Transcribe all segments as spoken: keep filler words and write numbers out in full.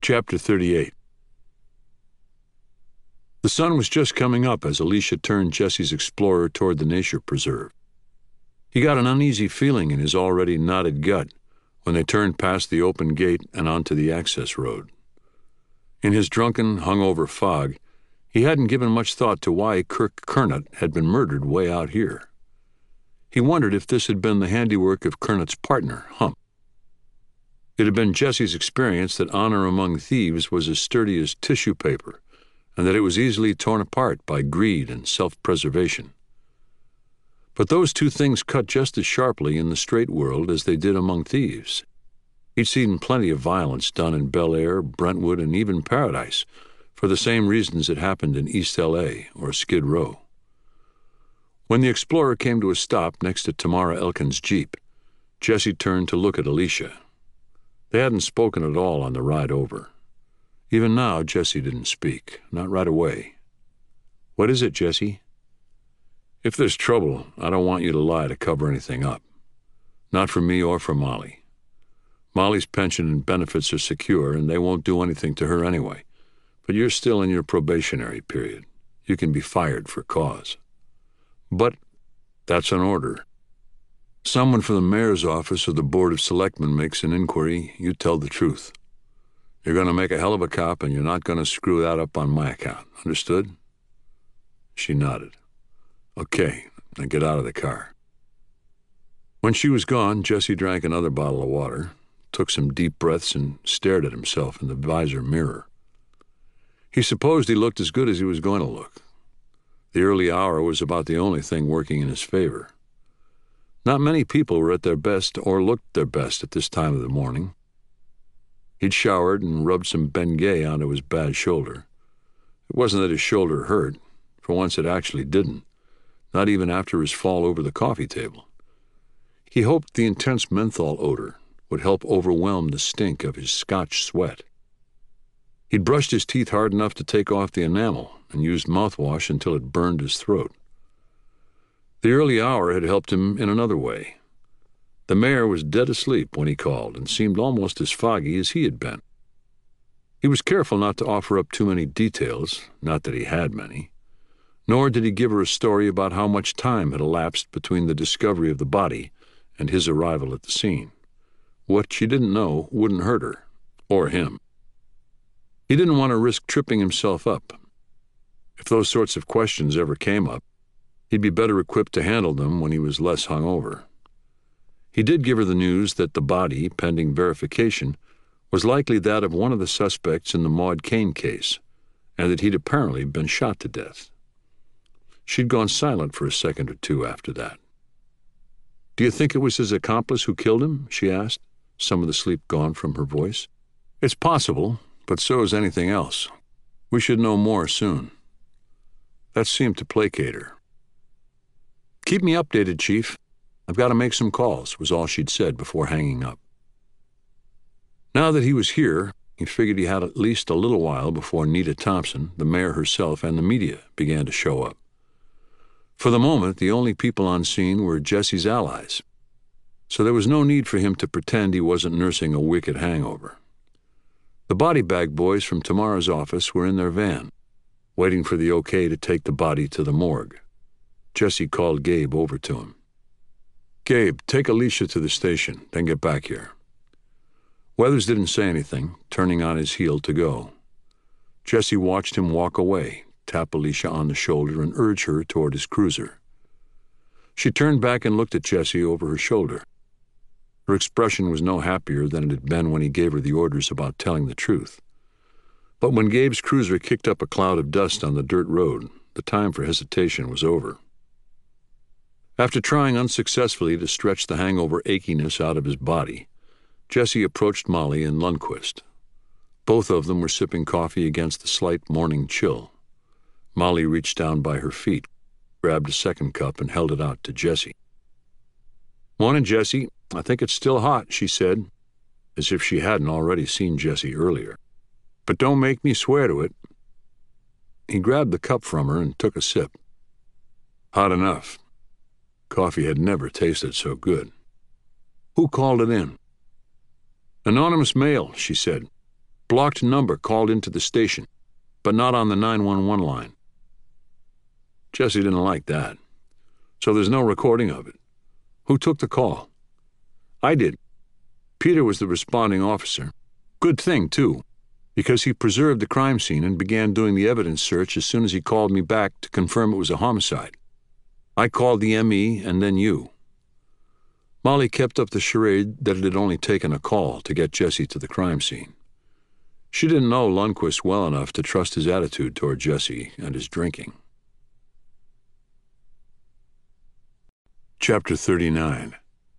Chapter thirty-eight. The sun was just coming up as Alicia turned Jesse's Explorer toward the nature preserve. He got an uneasy feeling in his already knotted gut when they turned past the open gate and onto the access road. In his drunken, hungover fog, he hadn't given much thought to why Kirk Kernot had been murdered way out here. He wondered if this had been the handiwork of Kernot's partner, Hump. It had been Jesse's experience that honor among thieves was as sturdy as tissue paper, and that it was easily torn apart by greed and self-preservation. But those two things cut just as sharply in the straight world as they did among thieves. He'd seen plenty of violence done in Bel Air, Brentwood, and even Paradise, for the same reasons it happened in East L A or Skid Row. When the Explorer came to a stop next to Tamara Elkin's Jeep, Jesse turned to look at Alicia. They hadn't spoken at all on the ride over. Even now, Jesse didn't speak, not right away. "What is it, Jesse?" "If there's trouble, I don't want you to lie to cover anything up. Not for me or for Molly. Molly's pension and benefits are secure, and they won't do anything to her anyway. But you're still in your probationary period. You can be fired for cause." "But that's an order. Someone from the mayor's office or the Board of Selectmen makes an inquiry, you tell the truth. You're going to make a hell of a cop, and you're not going to screw that up on my account. Understood?" She nodded. "Okay, now get out of the car." When she was gone, Jesse drank another bottle of water, took some deep breaths, and stared at himself in the visor mirror. He supposed he looked as good as he was going to look. The early hour was about the only thing working in his favor. Not many people were at their best or looked their best at this time of the morning. He'd showered and rubbed some Bengay onto his bad shoulder. It wasn't that his shoulder hurt. For once it actually didn't, not even after his fall over the coffee table. He hoped the intense menthol odor would help overwhelm the stink of his Scotch sweat. He'd brushed his teeth hard enough to take off the enamel and used mouthwash until it burned his throat. The early hour had helped him in another way. The mayor was dead asleep when he called and seemed almost as foggy as he had been. He was careful not to offer up too many details, not that he had many, nor did he give her a story about how much time had elapsed between the discovery of the body and his arrival at the scene. What she didn't know wouldn't hurt her, or him. He didn't want to risk tripping himself up. If those sorts of questions ever came up, he'd be better equipped to handle them when he was less hungover. He did give her the news that the body, pending verification, was likely that of one of the suspects in the Maud Kane case, and that he'd apparently been shot to death. She'd gone silent for a second or two after that. "Do you think it was his accomplice who killed him?" she asked, some of the sleep gone from her voice. "It's possible, but so is anything else. We should know more soon." That seemed to placate her. "Keep me updated, Chief. I've got to make some calls," was all she'd said before hanging up. Now that he was here, he figured he had at least a little while before Nita Thompson, the mayor herself, and the media began to show up. For the moment, the only people on scene were Jesse's allies, so there was no need for him to pretend he wasn't nursing a wicked hangover. The body bag boys from Tamara's office were in their van, waiting for the okay to take the body to the morgue. Jesse called Gabe over to him. "Gabe, take Alicia to the station, then get back here." Weathers didn't say anything, turning on his heel to go. Jesse watched him walk away, tap Alicia on the shoulder, and urge her toward his cruiser. She turned back and looked at Jesse over her shoulder. Her expression was no happier than it had been when he gave her the orders about telling the truth. But when Gabe's cruiser kicked up a cloud of dust on the dirt road, the time for hesitation was over. After trying unsuccessfully to stretch the hangover achiness out of his body, Jesse approached Molly and Lundquist. Both of them were sipping coffee against the slight morning chill. Molly reached down by her feet, grabbed a second cup, and held it out to Jesse. "Morning, Jesse. I think it's still hot," she said, as if she hadn't already seen Jesse earlier. "But don't make me swear to it." He grabbed the cup from her and took a sip. Hot enough. Coffee had never tasted so good. "Who called it in?" "Anonymous mail," she said. Blocked number called into the station, but not on the nine one one line. Jesse didn't like that. So there's no recording of it. Who took the call? I did. Peter was the responding officer. Good thing, too, because he preserved the crime scene and began doing the evidence search as soon as he called me back to confirm it was a homicide. I called the M E and then you. Molly kept up the charade that it had only taken a call to get Jesse to the crime scene. She didn't know Lundquist well enough to trust his attitude toward Jesse and his drinking. Chapter thirty-nine.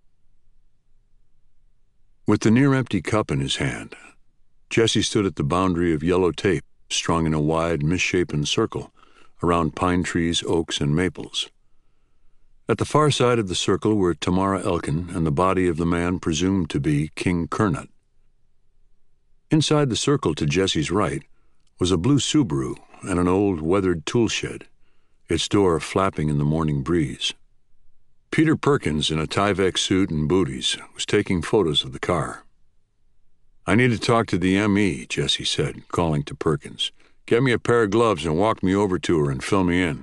With the near-empty cup in his hand, Jesse stood at the boundary of yellow tape strung in a wide, misshapen circle around pine trees, oaks, and maples. At the far side of the circle were Tamara Elkin and the body of the man presumed to be King Kernot. Inside the circle to Jesse's right was a blue Subaru and an old, weathered tool shed, its door flapping in the morning breeze. Peter Perkins, in a Tyvek suit and booties, was taking photos of the car. "I need to talk to the M E, Jesse said, calling to Perkins. "Get me a pair of gloves and walk me over to her and fill me in."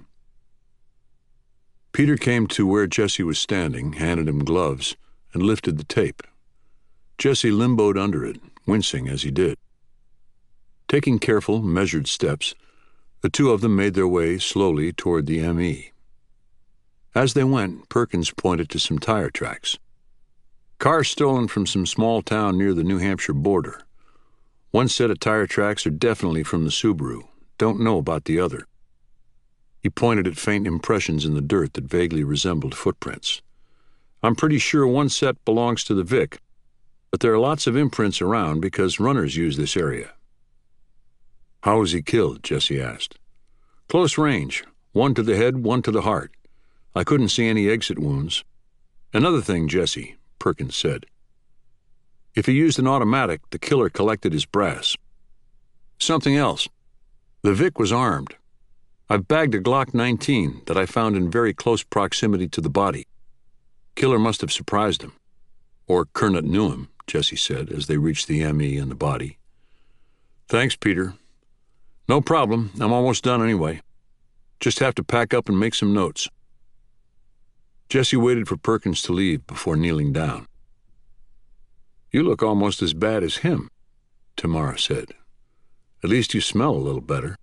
Peter came to where Jesse was standing, handed him gloves, and lifted the tape. Jesse limboed under it, wincing as he did. Taking careful, measured steps, the two of them made their way slowly toward the M E. As they went, Perkins pointed to some tire tracks. "Car stolen from some small town near the New Hampshire border. One set of tire tracks are definitely from the Subaru. Don't know about the other." He pointed at faint impressions in the dirt that vaguely resembled footprints. "I'm pretty sure one set belongs to the Vic, but there are lots of imprints around because runners use this area." "How was he killed?" Jesse asked. "Close range. One to the head, one to the heart. I couldn't see any exit wounds." "Another thing, Jesse," Perkins said. "If he used an automatic, the killer collected his brass. Something else. The Vic was armed. I've bagged a Glock nineteen that I found in very close proximity to the body. Killer must have surprised him. Or Kernot knew him," Jesse said as they reached the M E and the body. "Thanks, Peter." "No problem. I'm almost done anyway. Just have to pack up and make some notes." Jesse waited for Perkins to leave before kneeling down. "You look almost as bad as him," Tamara said. "At least you smell a little better."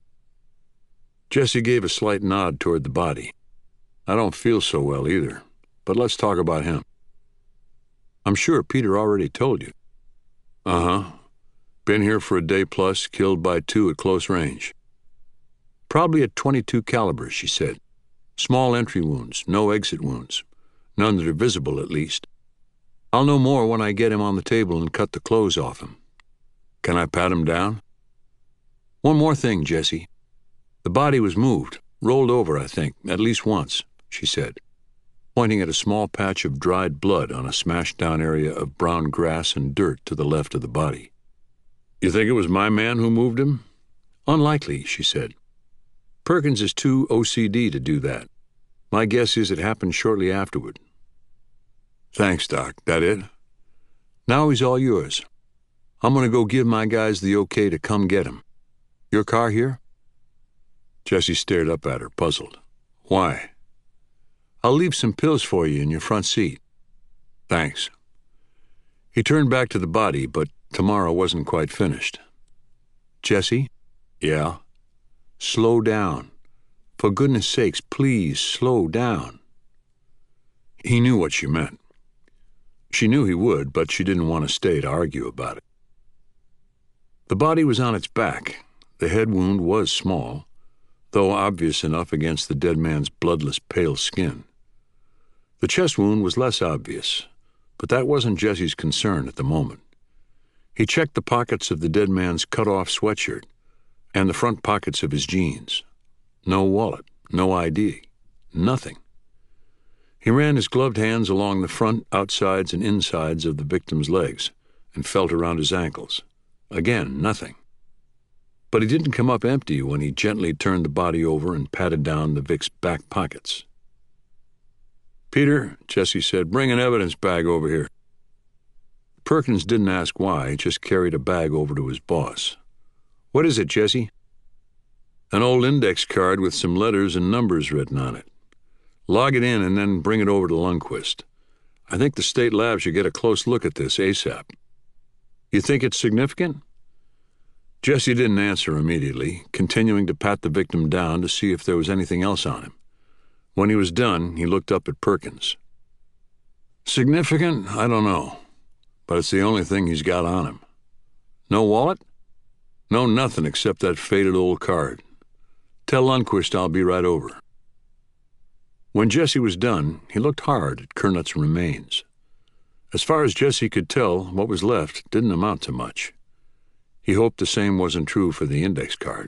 Jesse gave a slight nod toward the body. "I don't feel so well either, but let's talk about him." "I'm sure Peter already told you." "Uh-huh. Been here for a day plus, killed by two at close range." "Probably at twenty-two caliber," she said. "Small entry wounds, no exit wounds. None that are visible, at least. I'll know more when I get him on the table and cut the clothes off him." "Can I pat him down?" "One more thing, Jesse. The body was moved, rolled over, I think, at least once," she said, pointing at a small patch of dried blood on a smashed-down area of brown grass and dirt to the left of the body. "You think it was my man who moved him?" "Unlikely," she said. "Perkins is too O C D to do that. My guess is it happened shortly afterward." "Thanks, Doc. That it?" "Now he's all yours. I'm going to go give my guys the okay to come get him. Your car here?" Jesse stared up at her, puzzled. "Why?" "I'll leave some pills for you in your front seat." "Thanks." He turned back to the body, but Tamara wasn't quite finished. "Jesse?" "Yeah?" "Slow down. For goodness sakes, please slow down." He knew what she meant. She knew he would, but she didn't want to stay to argue about it. The body was on its back. The head wound was small, though obvious enough against the dead man's bloodless, pale skin. The chest wound was less obvious, but that wasn't Jesse's concern at the moment. He checked the pockets of the dead man's cut-off sweatshirt and the front pockets of his jeans. No wallet, no I D, nothing. He ran his gloved hands along the front, outsides, and insides of the victim's legs and felt around his ankles. Again, nothing. But he didn't come up empty when he gently turned the body over and patted down the Vic's back pockets. "Peter," Jesse said, "bring an evidence bag over here." Perkins didn't ask why, just carried a bag over to his boss. "What is it, Jesse?" "An old index card with some letters and numbers written on it. Log it in and then bring it over to Lundquist. I think the state lab should get a close look at this ASAP." "You think it's significant?" Jesse didn't answer immediately, continuing to pat the victim down to see if there was anything else on him. When he was done, he looked up at Perkins. "Significant? I don't know. But it's the only thing he's got on him." "No wallet?" "No, nothing except that faded old card. Tell Lundquist I'll be right over." When Jesse was done, he looked hard at Kernut's remains. As far as Jesse could tell, what was left didn't amount to much. He hoped the same wasn't true for the index card.